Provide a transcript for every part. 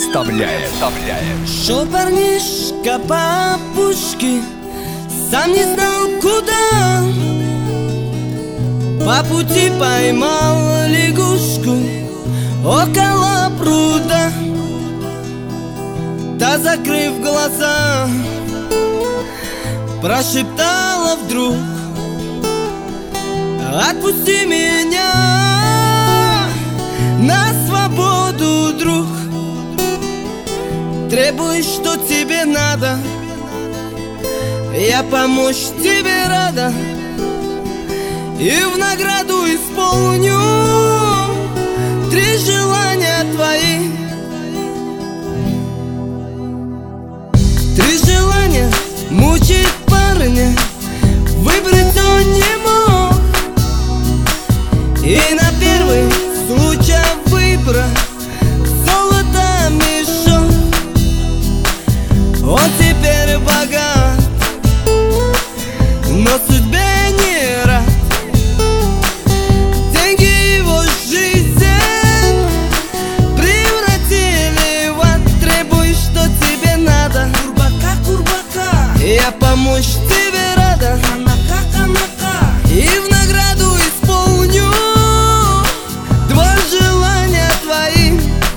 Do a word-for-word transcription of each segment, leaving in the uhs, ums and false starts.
представляет Шел парнишка по опушке, сам не знал куда. По пути поймал лягушку около пруда. Та, закрыв глаза, прошептала вдруг: отпусти меня на свободу, друг. Требуешь, что тебе надо, я помочь тебе рада, и в награду исполню три желания твои. Три желания мучает парня, выбрать он не мог, и на первый случай выбора золото мешок. Он теперь богат, но судьбе не рад. Деньги его жизнь превратили в ад. Требуй, что тебе надо, курбака, курбака, я помочь тебе рада, анака, анака, и в награду исполню два желания твои.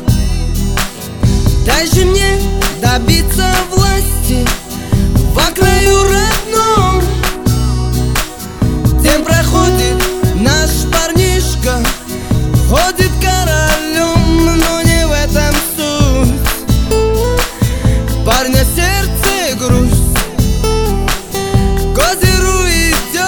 Дай же мне добиться власти во краю родном. День проходит, наш парнишка ходит королем, но не в этом суть. Парня сердце грусть, к озеру идет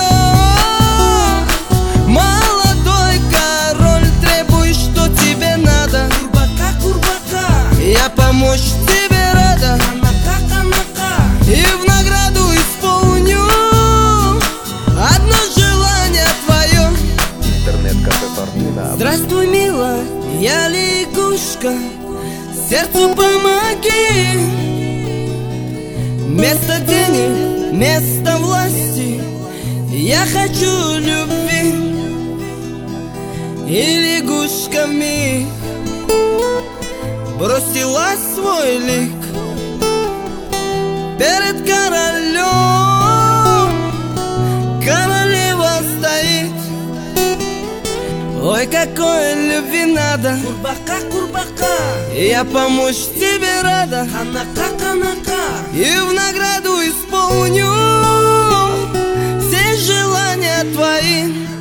молодой король. Требуй, что тебе надо, курбака, курбака, я помочь тебе рада, и в награду исполню одно желание твое. интернет-кафе Фортуна. Здравствуй, милая, я лягушка, сердцу помоги. Вместо денег, вместо власти я хочу любви. И лягушка вмиг бросила свой лик перед королем. Королева стоит: ой, какой любви надо, курбака, курбака, я помочь тебе рада, анака, анака, и в награду исполню все желания твои.